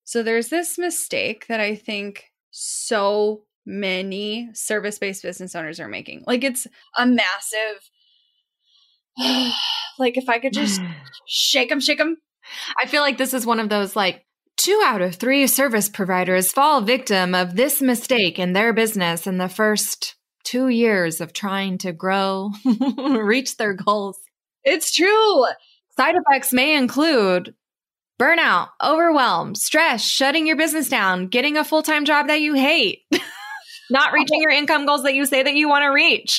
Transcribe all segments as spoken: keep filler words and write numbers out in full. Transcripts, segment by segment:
So there's this mistake that I think so many service-based business owners are making. Like it's a massive, like if I could just shake them, shake them. I feel like this is one of those like two out of three service providers fall victim of this mistake in their business in the first two years of trying to grow, reach their goals. It's true. Side effects may include burnout, overwhelm, stress, shutting your business down, getting a full-time job that you hate, not reaching your income goals that you say that you want to reach.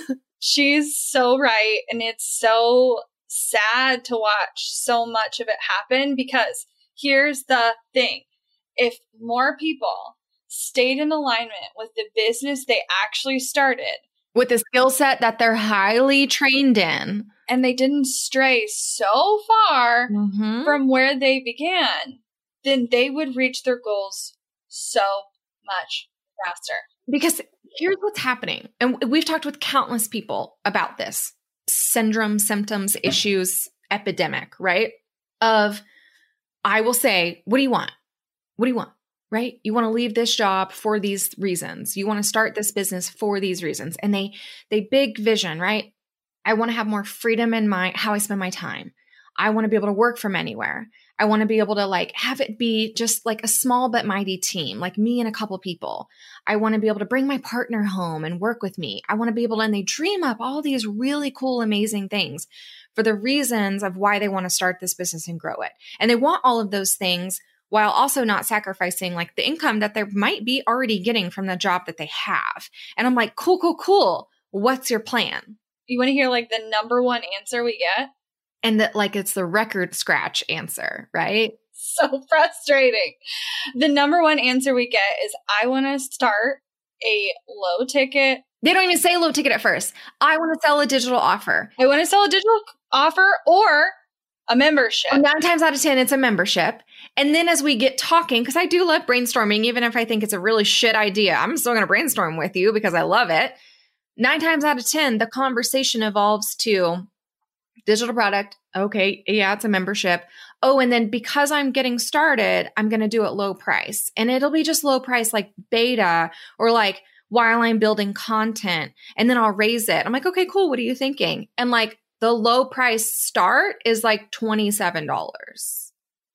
She's so right. And it's so sad to watch so much of it happen because here's the thing. If more people stayed in alignment with the business they actually started, with the skill set that they're highly trained in, and they didn't stray so far mm-hmm. from where they began, then they would reach their goals so much faster. Because here's what's happening. And we've talked with countless people about this syndrome, symptoms, issues, epidemic, right? Of, I will say, what do you want? What do you want? Right? You want to leave this job for these reasons. You want to start this business for these reasons. And they, they big vision, right? I want to have more freedom in my, how I spend my time. I want to be able to work from anywhere. I want to be able to like have it be just like a small but mighty team, like me and a couple people. I want to be able to bring my partner home and work with me. I want to be able to, and they dream up all these really cool, amazing things for the reasons of why they want to start this business and grow it. And they want all of those things while also not sacrificing like the income that they might be already getting from the job that they have. And I'm like, cool, cool, cool. What's your plan? You want to hear like the number one answer we get? And that like it's the record scratch answer, right? So frustrating. The number one answer we get is I want to start a low ticket. They don't even say low ticket at first. I want to sell a digital offer. I want to sell a digital offer or a membership. And nine times out of ten, it's a membership. And then as we get talking, because I do love brainstorming, even if I think it's a really shit idea, I'm still going to brainstorm with you because I love it. Nine times out of ten, the conversation evolves to digital product. Okay, yeah, it's a membership. Oh, and then because I'm getting started, I'm going to do it low price. And it'll be just low price like beta or like while I'm building content. And then I'll raise it. I'm like, okay, cool. What are you thinking? And like the low price start is like twenty-seven dollars.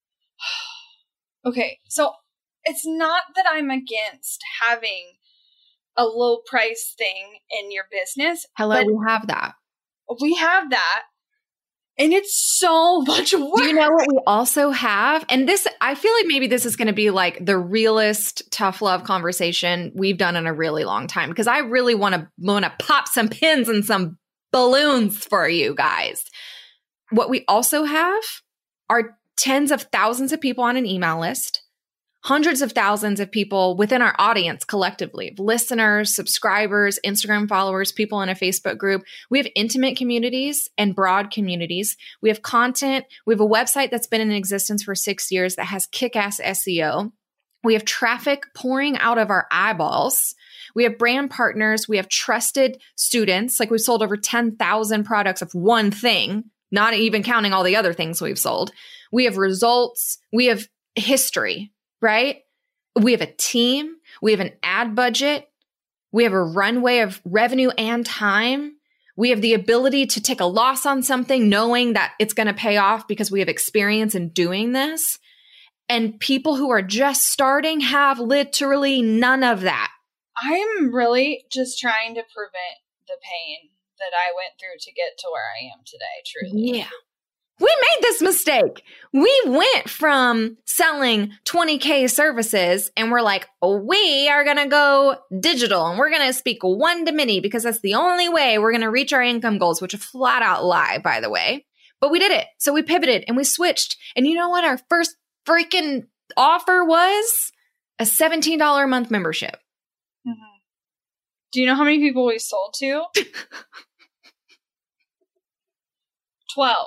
Okay, so it's not that I'm against having a low price thing in your business. Hello, we have that. We have that. And it's so much work. Do you know what we also have? And this, I feel like maybe this is going to be like the realest tough love conversation we've done in a really long time. Because I really want to want to pop some pins and some balloons for you guys. What we also have are tens of thousands of people on an email list, hundreds of thousands of people within our audience collectively, listeners, subscribers, Instagram followers, people in a Facebook group. We have intimate communities and broad communities. We have content. We have a website that's been in existence for six years that has kick-ass S E O. We have traffic pouring out of our eyeballs. We have brand partners. We have trusted students. Like we've sold over ten thousand products of one thing, not even counting all the other things we've sold. We have results. We have history. Right? We have a team. We have an ad budget. We have a runway of revenue and time. We have the ability to take a loss on something knowing that it's going to pay off because we have experience in doing this. And people who are just starting have literally none of that. I'm really just trying to prevent the pain that I went through to get to where I am today, truly. Yeah. We made this mistake. We went from selling twenty K services and we're like, oh, we are going to go digital and we're going to speak one to many because that's the only way we're going to reach our income goals, which is a flat out lie, by the way. But we did it. So we pivoted and we switched. And you know what? Our first freaking offer was a seventeen dollars a month membership. Mm-hmm. Do you know how many people we sold to? twelve.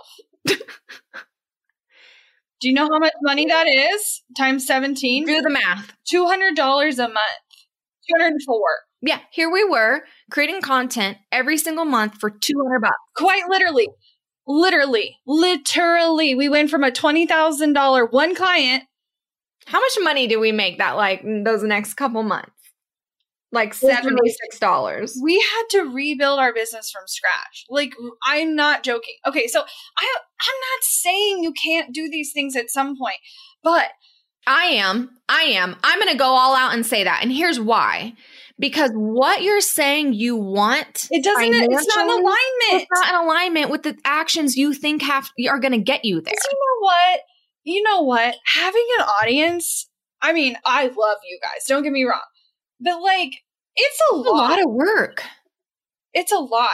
Do you know how much money that is? Times seventeen? Do the math. two hundred dollars a month. two hundred four. Yeah, here we were creating content every single month for two hundred bucks. Quite literally. Literally. Literally. We went from a twenty thousand dollars one client How much money do we make that like those next couple months? Like seventy-six dollars. We had to rebuild our business from scratch. Like, I'm not joking. Okay, so I, I'm not saying you can't do these things at some point, but I am. I am. I'm going to go all out and say that. And here's why. Because what you're saying you want, it doesn't, it's not in alignment. It's not in alignment with the actions you think have are going to get you there. You know what? You know what? Having an audience, I mean, I love you guys. Don't get me wrong. But like, it's a lot. a lot of work. It's a lot.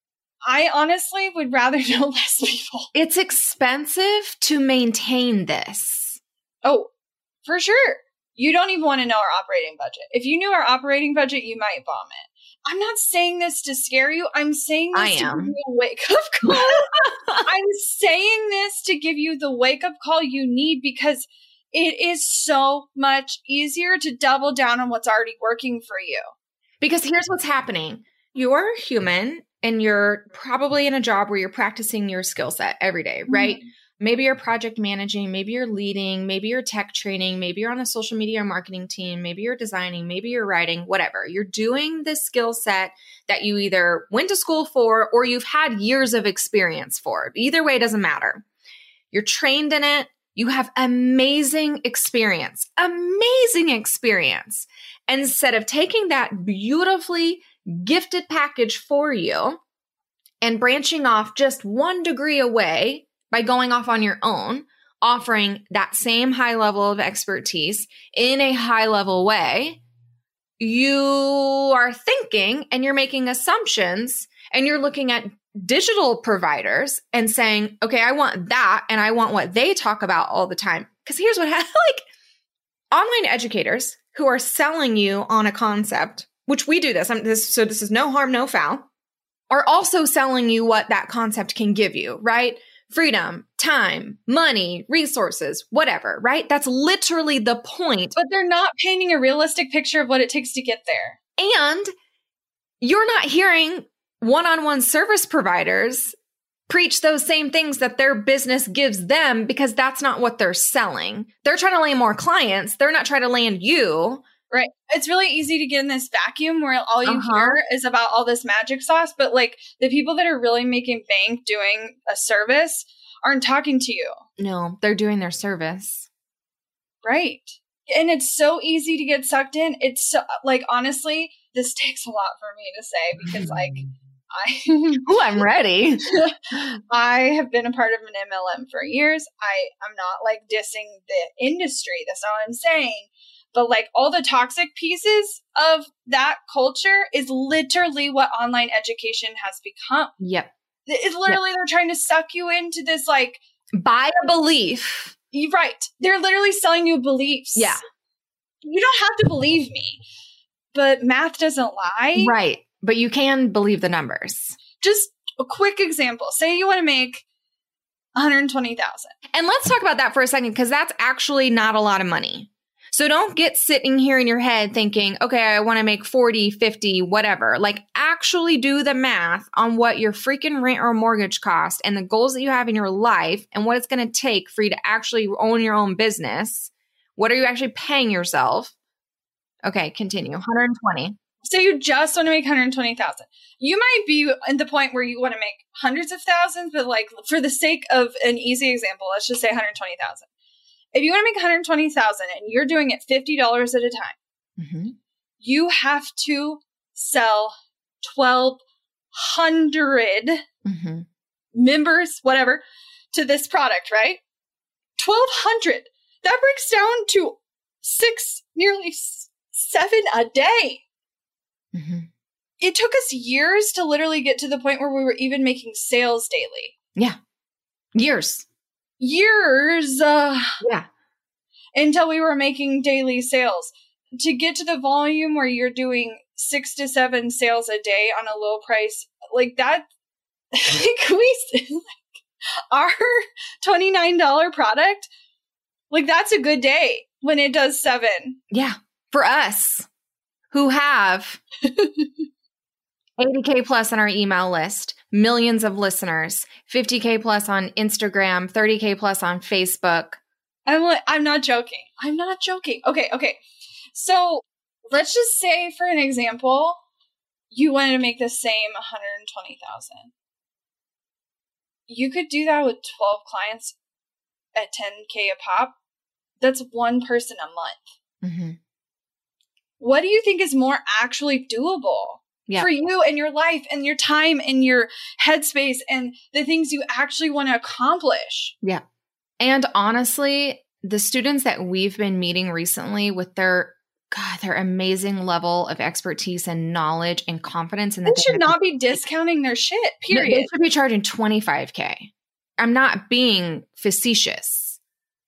I honestly would rather know less people. It's expensive to maintain this. Oh, for sure. You don't even want to know our operating budget. If you knew our operating budget, you might vomit. I'm not saying this to scare you. I'm saying this I to am. give you a wake-up call. I'm saying this to give you the wake-up call you need because it is so much easier to double down on what's already working for you. Because here's what's happening. You're human and you're probably in a job where you're practicing your skill set every day, right? Mm-hmm. Maybe you're project managing, maybe you're leading, maybe you're tech training, maybe you're on a social media or marketing team, maybe you're designing, maybe you're writing, whatever. You're doing this skill set that you either went to school for or you've had years of experience for. Either way, it doesn't matter. You're trained in it. You have amazing experience, amazing experience. Instead of taking that beautifully gifted package for you and branching off just one degree away by going off on your own, offering that same high level of expertise in a high level way, you are thinking and you're making assumptions and you're looking at digital providers and saying, okay, I want that and I want what they talk about all the time. Because here's what happens, like online educators who are selling you on a concept, which we do this, I'm, this so this is no harm, no foul, are also selling you what that concept can give you, right? Freedom, time, money, resources, whatever, right? That's literally the point. But they're not painting a realistic picture of what it takes to get there. And you're not hearing one-on-one service providers preach those same things that their business gives them because that's not what they're selling. They're trying to land more clients. They're not trying to land you. Right. It's really easy to get in this vacuum where all you Uh-huh. hear is about all this magic sauce. But like the people that are really making bank doing a service aren't talking to you. No, they're doing their service. Right. And it's so easy to get sucked in. It's so, like, honestly, this takes a lot for me to say because like I, oh, I'm ready. I have been a part of an M L M for years. I, I'm not like dissing the industry. That's not what I'm saying. But like all the toxic pieces of that culture is literally what online education has become. Yep. It's literally, yep. They're trying to suck you into this like. Buy a belief. Right. They're literally selling you beliefs. Yeah. You don't have to believe me, but math doesn't lie. Right. But you can believe the numbers. Just a quick example. Say you want to make one hundred twenty thousand dollars. And let's talk about that for a second because that's actually not a lot of money. So don't get sitting here in your head thinking, okay, I want to make forty, fifty, whatever. Like actually do the math on what your freaking rent or mortgage cost and the goals that you have in your life and what it's going to take for you to actually own your own business. What are you actually paying yourself? Okay, continue. one hundred twenty. So you just want to make one hundred twenty thousand. You might be at the point where you want to make hundreds of thousands, but like for the sake of an easy example, let's just say one hundred twenty thousand. If you want to make one hundred twenty thousand and you're doing it fifty dollars at a time, mm-hmm. you have to sell twelve hundred mm-hmm. members, whatever, to this product, right? twelve hundred. That breaks down to six, nearly seven a day. Mm-hmm. It took us years to literally get to the point where we were even making sales daily. Yeah. Years. Years. Uh, yeah. Until we were making daily sales. To get to the volume where you're doing six to seven sales a day on a low price, like that, like we, like our twenty-nine dollars product, like that's a good day when it does seven. Yeah. For us who have eighty K plus on our email list, millions of listeners, fifty K plus on Instagram, thirty K plus on Facebook. I'm like, I'm not joking. I'm not joking. Okay, okay. So let's just say, for an example, you wanted to make the same one hundred twenty thousand. You could do that with twelve clients at ten K a pop. That's one person a month. Mm-hmm. What do you think is more actually doable yeah. for you and your life and your time and your headspace and the things you actually want to accomplish? Yeah. And honestly, the students that we've been meeting recently with their God, their amazing level of expertise and knowledge and confidence in the they should not be discounting their shit, period. They should be charging twenty-five K. I'm not being facetious.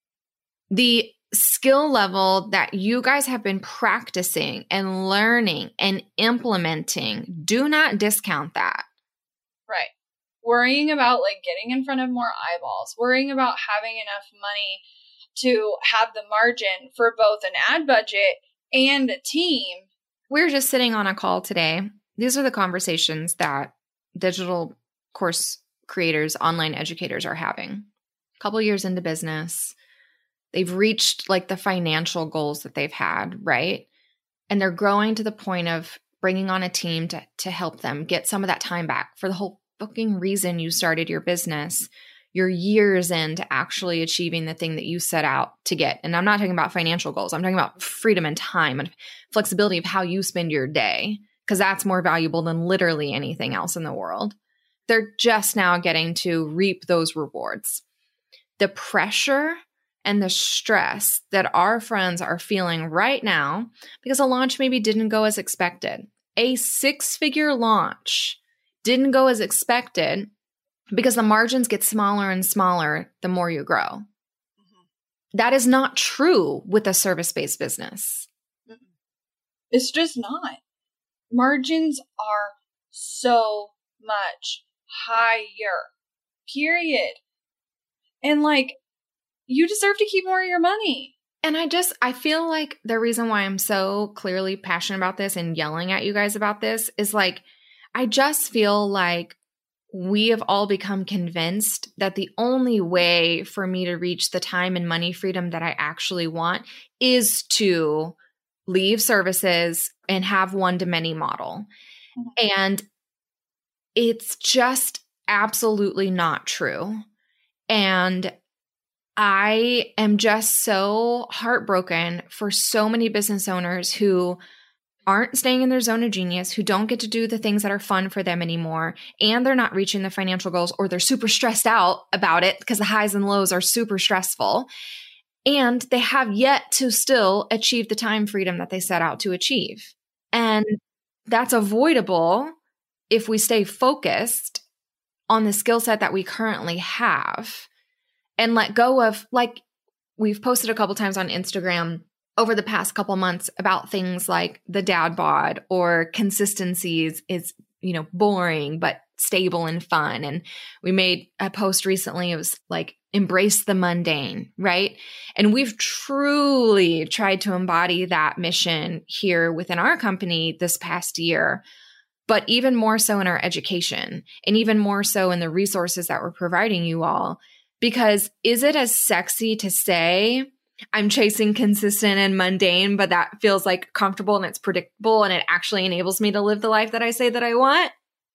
The skill level that you guys have been practicing and learning and implementing, do not discount that. Right. Worrying about like getting in front of more eyeballs, worrying about having enough money to have the margin for both an ad budget and a team. We're just sitting on a call today. These are the conversations that digital course creators, online educators are having. A couple years into business, they've reached like the financial goals that they've had, right? And they're growing to the point of bringing on a team to, to help them get some of that time back for the whole fucking reason you started your business. You're years into actually achieving the thing that you set out to get. And I'm not talking about financial goals. I'm talking about freedom and time and flexibility of how you spend your day, because that's more valuable than literally anything else in the world. They're just now getting to reap those rewards. The pressure and the stress that our friends are feeling right now, because a launch maybe didn't go as expected. A six-figure launch didn't go as expected because the margins get smaller and smaller the more you grow. Mm-hmm. That is not true with a service-based business. It's just not. Margins are so much higher, period. And like, you deserve to keep more of your money. And I just, I feel like the reason why I'm so clearly passionate about this and yelling at you guys about this is like, I just feel like we have all become convinced that the only way for me to reach the time and money freedom that I actually want is to leave services and have one-to-many model. Mm-hmm. And it's just absolutely not true. And I am just so heartbroken for so many business owners who aren't staying in their zone of genius, who don't get to do the things that are fun for them anymore, and they're not reaching the financial goals, or they're super stressed out about it because the highs and lows are super stressful, and they have yet to still achieve the time freedom that they set out to achieve. And that's avoidable if we stay focused on the skill set that we currently have and let go of, like we've posted a couple times on Instagram over the past couple months about things like the dad bod or consistencies is, you know, boring, but stable and fun. And we made a post recently. It was like, embrace the mundane, right? And we've truly tried to embody that mission here within our company this past year, but even more so in our education and even more so in the resources that we're providing you all. Because is it as sexy to say, I'm chasing consistent and mundane, but that feels like comfortable and it's predictable and it actually enables me to live the life that I say that I want?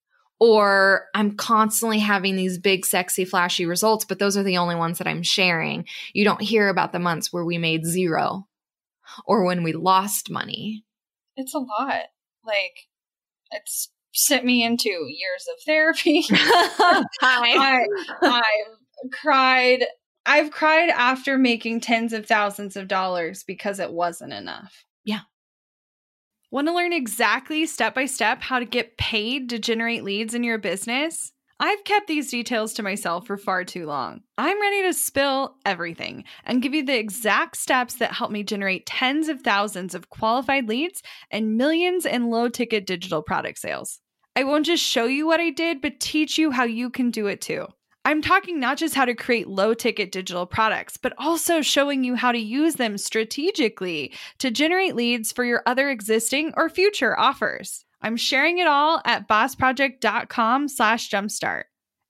Or I'm constantly having these big, sexy, flashy results, but those are the only ones that I'm sharing. You don't hear about the months where we made zero or when we lost money. It's a lot. Like, it's sent me into years of therapy. Hi. I, I've cried. I've cried after making tens of thousands of dollars because it wasn't enough. Yeah. Want to learn exactly step by step how to get paid to generate leads in your business? I've kept these details to myself for far too long. I'm ready to spill everything and give you the exact steps that help me generate tens of thousands of qualified leads and millions in low-ticket digital product sales. I won't just show you what I did, but teach you how you can do it too. I'm talking not just how to create low-ticket digital products, but also showing you how to use them strategically to generate leads for your other existing or future offers. I'm sharing it all at bossproject.com slash jumpstart.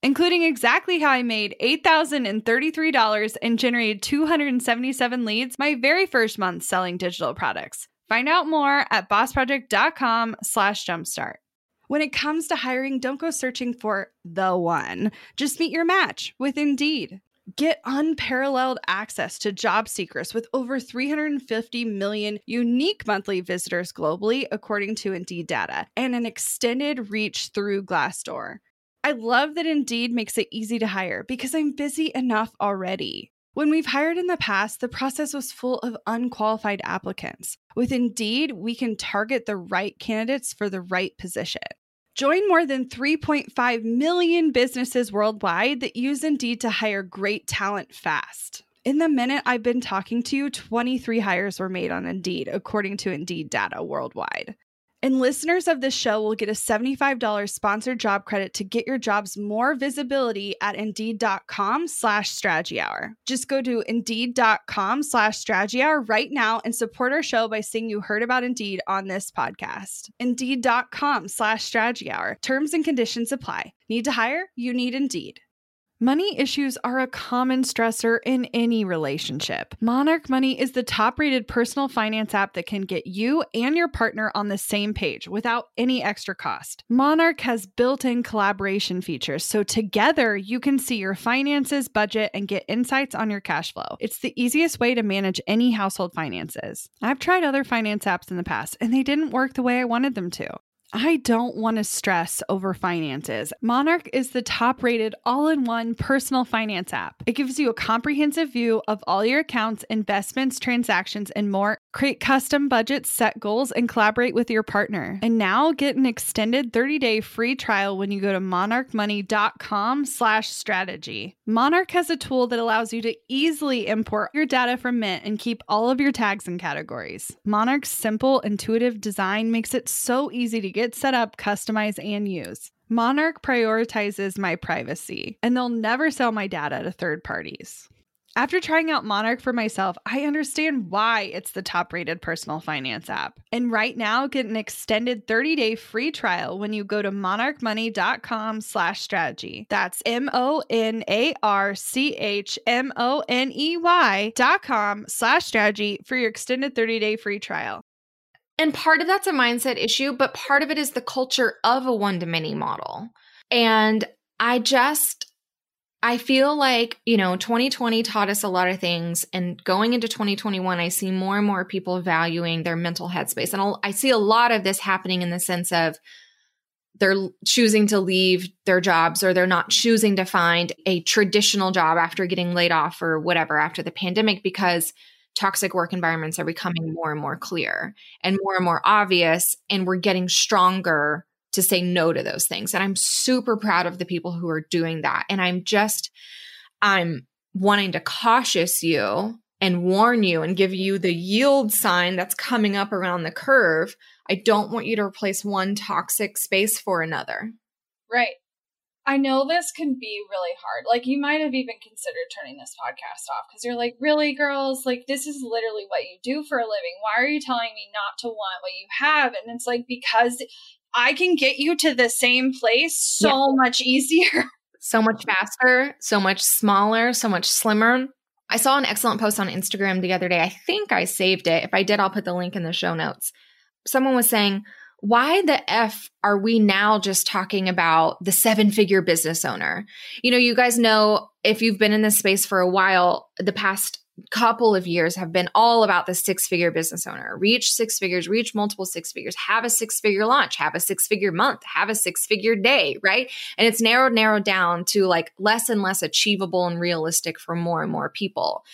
including exactly how I made eight thousand thirty-three dollars and generated two hundred seventy-seven leads my very first month selling digital products. Find out more at bossproject.com slash jumpstart. When it comes to hiring, don't go searching for the one. Just meet your match with Indeed. Get unparalleled access to job seekers with over three hundred fifty million unique monthly visitors globally, according to Indeed data, and an extended reach through Glassdoor. I love that Indeed makes it easy to hire because I'm busy enough already. When we've hired in the past, the process was full of unqualified applicants. With Indeed, we can target the right candidates for the right position. Join more than three point five million businesses worldwide that use Indeed to hire great talent fast. In the minute I've been talking to you, twenty-three hires were made on Indeed, according to Indeed data worldwide. And listeners of this show will get a seventy-five dollars sponsored job credit to get your jobs more visibility at Indeed.com slash strategy hour. Just go to Indeed.com slash strategy hour right now and support our show by saying you heard about Indeed on this podcast. Indeed.com slash strategy hour. Terms and conditions apply. Need to hire? You need Indeed. Money issues are a common stressor in any relationship. Monarch Money is the top-rated personal finance app that can get you and your partner on the same page without any extra cost. Monarch has built-in collaboration features, so together you can see your finances, budget, and get insights on your cash flow. It's the easiest way to manage any household finances. I've tried other finance apps in the past, and they didn't work the way I wanted them to. I don't want to stress over finances. Monarch is the top-rated all-in-one personal finance app. It gives you a comprehensive view of all your accounts, investments, transactions, and more. Create custom budgets, set goals, and collaborate with your partner. And now get an extended thirty-day free trial when you go to monarchmoney.com slash strategy. Monarch has a tool that allows you to easily import your data from Mint and keep all of your tags and categories. Monarch's simple, intuitive design makes it so easy to get set up, customize, and use. Monarch prioritizes my privacy, and they'll never sell my data to third parties. After trying out Monarch for myself, I understand why it's the top-rated personal finance app. And right now, get an extended thirty-day free trial when you go to monarchmoney.com slash strategy. That's M-O-N-A-R-C-H-M-O-N-E-Y dot com slash strategy for your extended thirty-day free trial. And part of that's a mindset issue, but part of it is the culture of a one-to-many model. And I just... I feel like, you know, twenty twenty taught us a lot of things, and going into twenty twenty-one, I see more and more people valuing their mental headspace. And I see a lot of this happening in the sense of they're choosing to leave their jobs, or they're not choosing to find a traditional job after getting laid off or whatever after the pandemic, because toxic work environments are becoming more and more clear and more and more obvious, and we're getting stronger to say no to those things. And I'm super proud of the people who are doing that. And I'm just, I'm wanting to cautious you and warn you and give you the yield sign that's coming up around the curve. I don't want you to replace one toxic space for another. Right. I know this can be really hard. Like, you might have even considered turning this podcast off because you're like, really, girls? Like, this is literally what you do for a living. Why are you telling me not to want what you have? And it's like, because I can get you to the same place so yeah. much easier. So much faster, so much smaller, so much slimmer. I saw an excellent post on Instagram the other day. I think I saved it. If I did, I'll put the link in the show notes. Someone was saying, why the F are we now just talking about the seven-figure business owner? You know, you guys know, if you've been in this space for a while, the past couple of years have been all about the six-figure business owner. Reach six figures, reach multiple six figures, have a six-figure launch, have a six-figure month, have a six-figure day, right? And it's narrowed, narrowed down to like less and less achievable and realistic for more and more people.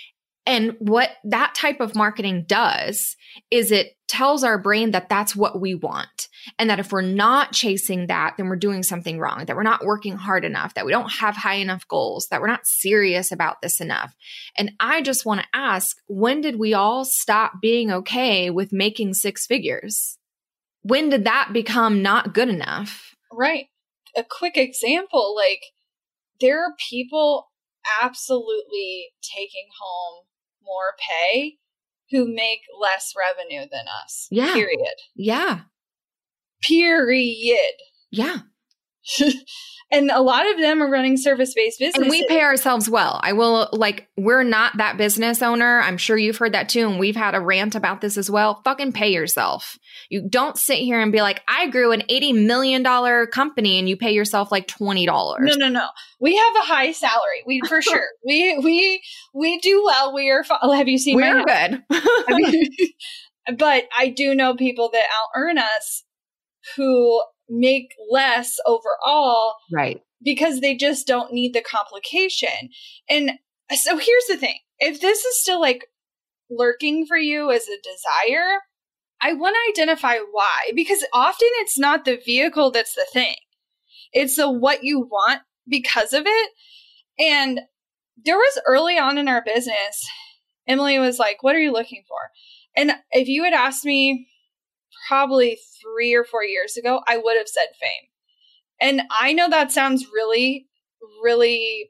And what that type of marketing does is it tells our brain that that's what we want. And that if we're not chasing that, then we're doing something wrong, that we're not working hard enough, that we don't have high enough goals, that we're not serious about this enough. And I just want to ask, when did we all stop being okay with making six figures? When did that become not good enough? Right. A quick example, like, there are people absolutely taking home more pay who make less revenue than us. Yeah. Period. Yeah. Period. Yeah. And a lot of them are running service-based businesses. And we pay ourselves well. I will, like, we're not that business owner. I'm sure you've heard that too. And we've had a rant about this as well. Fucking pay yourself. You don't sit here and be like, I grew an eighty million dollars company and you pay yourself like twenty dollars. No, no, no. We have a high salary. We, for sure. we, we, we do well. We are, have you seen We're my good. I mean, but I do know people that out earn us who make less overall, right? Because they just don't need the complication. And so here's the thing. If this is still like lurking for you as a desire, I want to identify why, because often it's not the vehicle that's the thing. It's the what you want because of it. And there was early on in our business, Emily was like, what are you looking for? And if you had asked me probably three or four years ago, I would have said fame. And I know that sounds really, really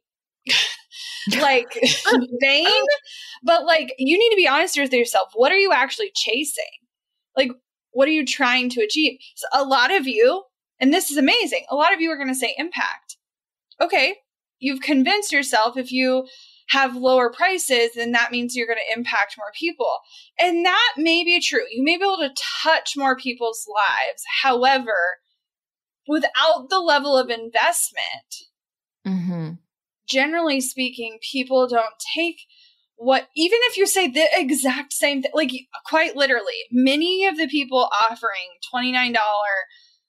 like vain, but like you need to be honest with yourself. What are you actually chasing? Like, what are you trying to achieve? So a lot of you, and this is amazing, a lot of you are going to say impact. Okay, you've convinced yourself if you have lower prices, then that means you're going to impact more people. And that may be true. You may be able to touch more people's lives. However, without the level of investment, mm-hmm. generally speaking, people don't take what, even if you say the exact same thing, like quite literally, many of the people offering twenty-nine dollars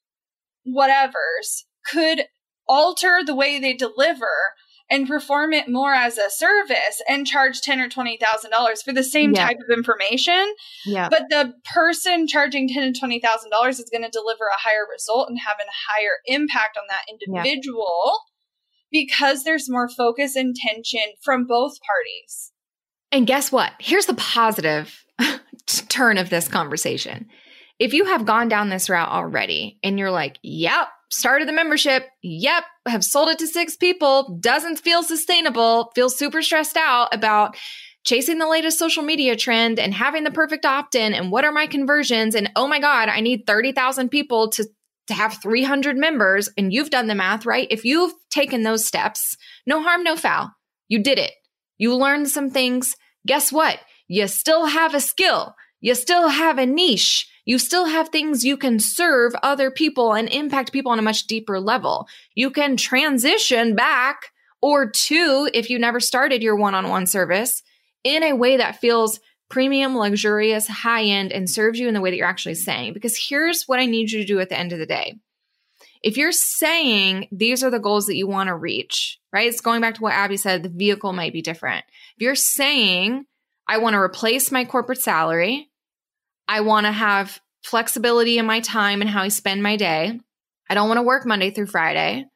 whatevers could alter the way they deliver and perform it more as a service and charge ten or twenty thousand dollars for the same yeah. type of information. Yeah. But the person charging ten to twenty thousand dollars is going to deliver a higher result and have a higher impact on that individual yeah. because there's more focus and tension from both parties. And guess what? Here's the positive turn of this conversation. If you have gone down this route already and you're like, yep, started the membership, yep, have sold it to six people, doesn't feel sustainable, feel super stressed out about chasing the latest social media trend and having the perfect opt-in and what are my conversions and oh my God, I need thirty thousand people to, to have three hundred members and you've done the math, right? If you've taken those steps, no harm, no foul. You did it. You learned some things. Guess what? You still have a skill. You still have a niche. You still have things you can serve other people and impact people on a much deeper level. You can transition back or two, if you never started your one-on-one service, in a way that feels premium, luxurious, high-end, and serves you in the way that you're actually saying. Because here's what I need you to do at the end of the day. If you're saying these are the goals that you want to reach, right? It's going back to what Abby said, the vehicle might be different. If you're saying, I want to replace my corporate salary, I want to have flexibility in my time and how I spend my day. I don't want to work Monday through Friday.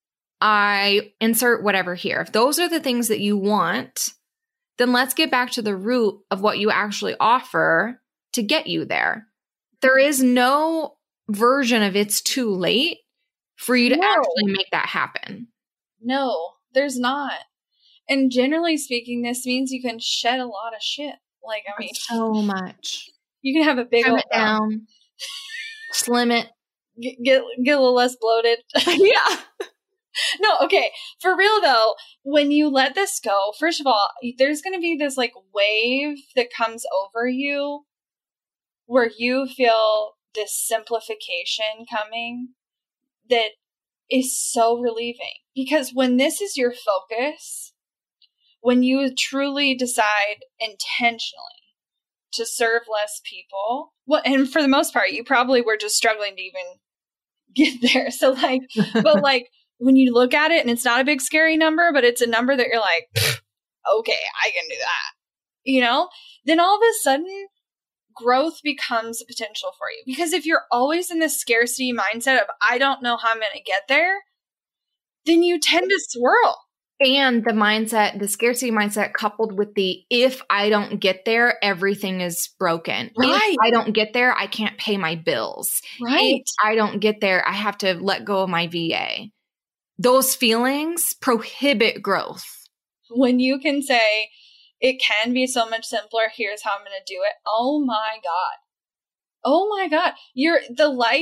I insert whatever here. If those are the things that you want, then let's get back to the root of what you actually offer to get you there. There is no version of it's too late for you to no. actually make that happen. No, there's not. And generally speaking, this means you can shed a lot of shit. Like, I mean, so much. You can have a big Trim old it down, slim it, get, get get a little less bloated. Yeah. No, okay. For real though, when you let this go, first of all, there's going to be this like wave that comes over you where you feel this simplification coming that is so relieving. Because when this is your focus, when you truly decide intentionally to serve less people, well, and for the most part, you probably were just struggling to even get there. So like, but like when you look at it and it's not a big scary number, but it's a number that you're like, okay, I can do that, you know, then all of a sudden growth becomes a potential for you. Because if you're always in this scarcity mindset of, I don't know how I'm going to get there, then you tend to swirl. And the mindset, the scarcity mindset coupled with the, if I don't get there, everything is broken. Right. If I don't get there, I can't pay my bills. Right. If I don't get there, I have to let go of my V A. Those feelings prohibit growth. When you can say, it can be so much simpler, here's how I'm going to do it. Oh my God. Oh my God. You're the light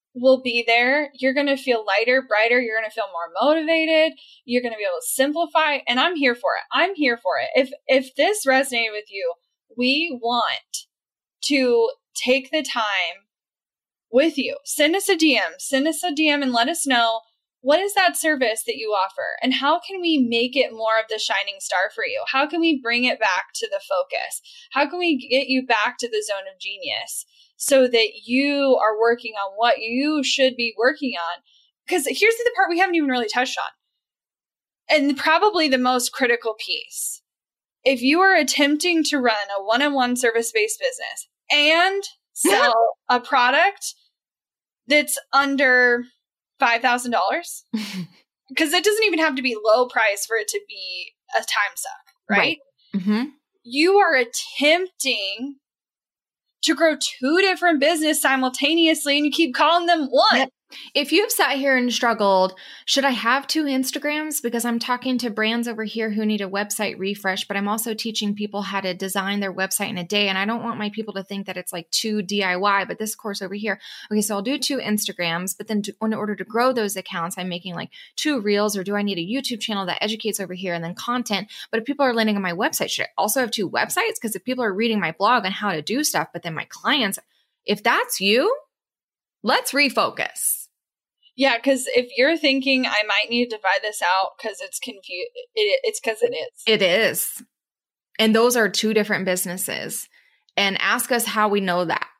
will be there. You're going to feel lighter, brighter. You're going to feel more motivated. You're going to be able to simplify. And I'm here for it. I'm here for it. If, if this resonated with you, we want to take the time with you. Send us a D M, send us a D M and let us know, what is that service that you offer? And how can we make it more of the shining star for you? How can we bring it back to the focus? How can we get you back to the zone of genius so that you are working on what you should be working on? Because here's the part we haven't even really touched on. And probably the most critical piece. If you are attempting to run a one-on-one service-based business and sell a product that's under five thousand dollars, because it doesn't even have to be low price for it to be a time suck, right? Right. Mm-hmm. You are attempting to grow two different business simultaneously and you keep calling them one. Yep. If you've sat here and struggled, should I have two Instagrams? Because I'm talking to brands over here who need a website refresh, but I'm also teaching people how to design their website in a day. And I don't want my people to think that it's like two D I Y, but this course over here. Okay, so I'll do two Instagrams, but then to, in order to grow those accounts, I'm making like two reels, or do I need a YouTube channel that educates over here and then content? But if people are landing on my website, should I also have two websites? Because if people are reading my blog on how to do stuff, but then my clients, if that's you, let's refocus. Yeah, because if you're thinking I might need to divide this out because it's confused, it, it's because it is. It is. And those are two different businesses. And ask us how we know that.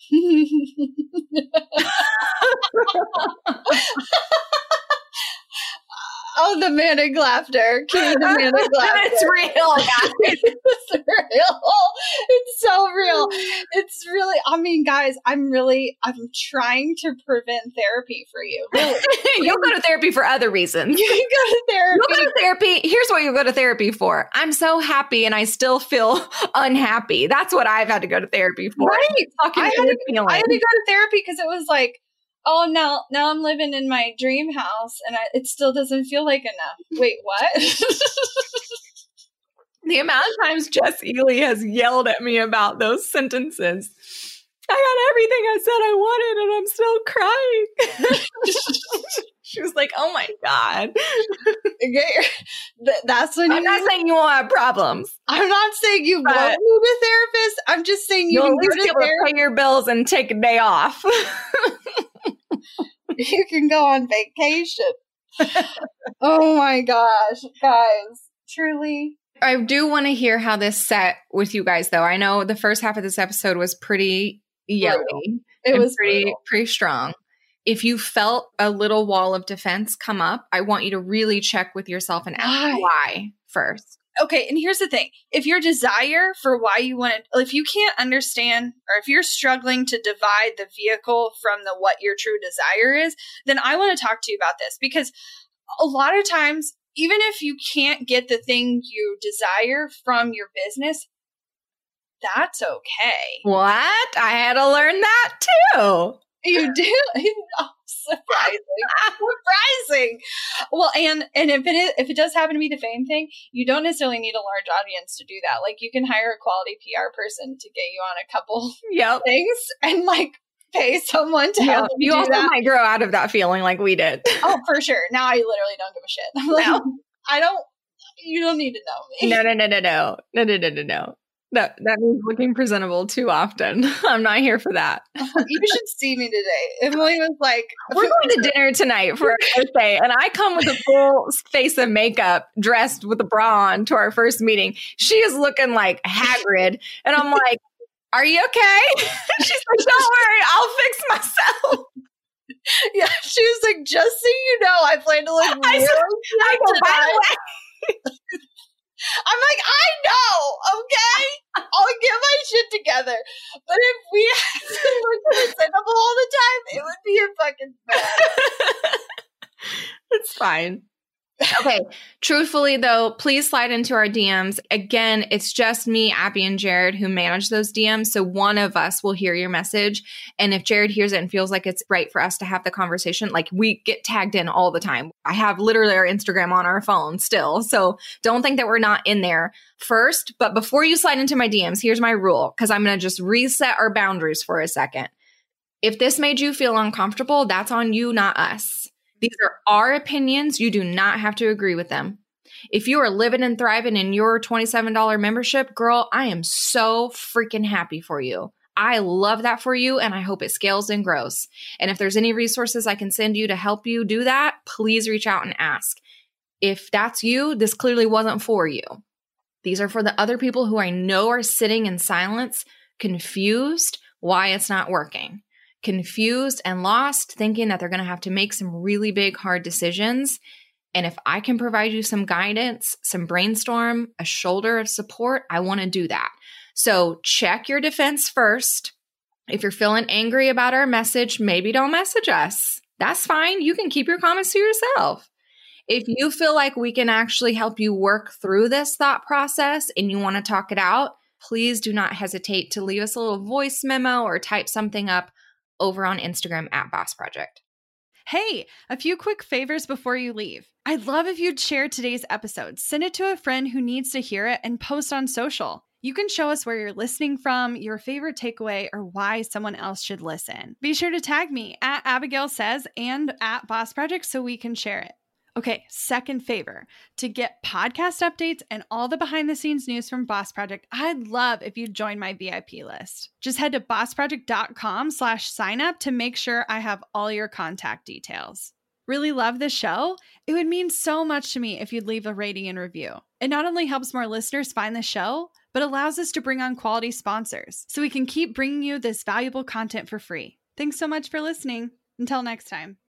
Oh, the manic laughter. King the manic laughter. It's real, guys. It's real. It's so real. It's really, I mean, guys, I'm really, I'm trying to prevent therapy for you. Really. You'll go to therapy for other reasons. You can go to therapy. You'll go to therapy. Here's what you go to therapy for. I'm so happy and I still feel unhappy. That's what I've had to go to therapy for. Right. I had, to, I had to go to therapy because it was like, oh, now now I'm living in my dream house and I, it still doesn't feel like enough. Wait, what? The amount of times Jess Ely has yelled at me about those sentences. I got everything I said I wanted and I'm still crying. She was like, oh my God. Okay. That's when I'm you not need- saying you won't have problems. I'm not saying you But- won't need a therapist. I'm just saying you You'll can at least go be to able to therapy. pay your bills and take a day off. You can go on vacation. Oh my gosh, guys. Truly. I do want to hear how this set with you guys, though. I know the first half of this episode was pretty yelly. It was pretty, brutal. pretty strong. If you felt a little wall of defense come up, I want you to really check with yourself and ask Why? why first. Okay, and here's the thing. If your desire for why you want to, if you can't understand, or if you're struggling to divide the vehicle from the what your true desire is, then I want to talk to you about this, because a lot of times, even if you can't get the thing you desire from your business, that's okay. What? I had to learn that too. You do? Oh, surprising. Surprising. Well, and and if it is, if it does happen to be the fame thing, you don't necessarily need a large audience to do that. Like, you can hire a quality P R person to get you on a couple Yep. things and like pay someone to Yeah. help you, You do also that. might grow out of that feeling like we did. Oh, for sure. Now I literally don't give a shit. I'm like, No. I don't. You don't need to know me. No, no, no, no, no, no, no, no, no, no. That that means looking presentable too often. I'm not here for that. You should see me today. Emily was like, We're going to dinner tonight for our birthday, and I come with a full face of makeup, dressed with a bra on to our first meeting. She is looking like Hagrid, and I'm like, "Are you okay?" She's like, "Don't worry, I'll fix myself." yeah, she was like, just so you know, I plan to look really I said, I go, by tonight. the way, I'm like, I know, okay? I'll get my shit together. But if we had to look presentable all the time, it would be a fucking mess. it's fine. Okay. Truthfully, though, please slide into our D Ms. Again, it's just me, Abby, and Jared who manage those D Ms. So one of us will hear your message. And if Jared hears it and feels like it's right for us to have the conversation, like, we get tagged in all the time. I have literally our Instagram on our phone still. So don't think that we're not in there first. But before you slide into my D Ms, here's my rule, because I'm going to just reset our boundaries for a second. If this made you feel uncomfortable, that's on you, not us. These are our opinions. You do not have to agree with them. If you are living and thriving in your twenty-seven dollars membership, girl, I am so freaking happy for you. I love that for you, and I hope it scales and grows. And if there's any resources I can send you to help you do that, please reach out and ask. If that's you, this clearly wasn't for you. These are for the other people who I know are sitting in silence, confused why it's not working. Confused and lost, thinking that they're going to have to make some really big, hard decisions. And if I can provide you some guidance, some brainstorm, a shoulder of support, I want to do that. So check your defense first. If you're feeling angry about our message, maybe don't message us. That's fine. You can keep your comments to yourself. If you feel like we can actually help you work through this thought process and you want to talk it out, please do not hesitate to leave us a little voice memo or type something up over on Instagram at Boss Project. Hey, a few quick favors before you leave. I'd love if you'd share today's episode, send it to a friend who needs to hear it, and post on social. You can show us where you're listening from, your favorite takeaway, or why someone else should listen. Be sure to tag me at Abigail Says and at Boss Project so we can share it. Okay, second favor. To get podcast updates and all the behind the scenes news from Boss Project, I'd love if you'd join my V I P list. Just head to bossproject.com slash sign up to make sure I have all your contact details. Really love the show? It would mean so much to me if you'd leave a rating and review. It not only helps more listeners find the show, but allows us to bring on quality sponsors so we can keep bringing you this valuable content for free. Thanks so much for listening. Until next time.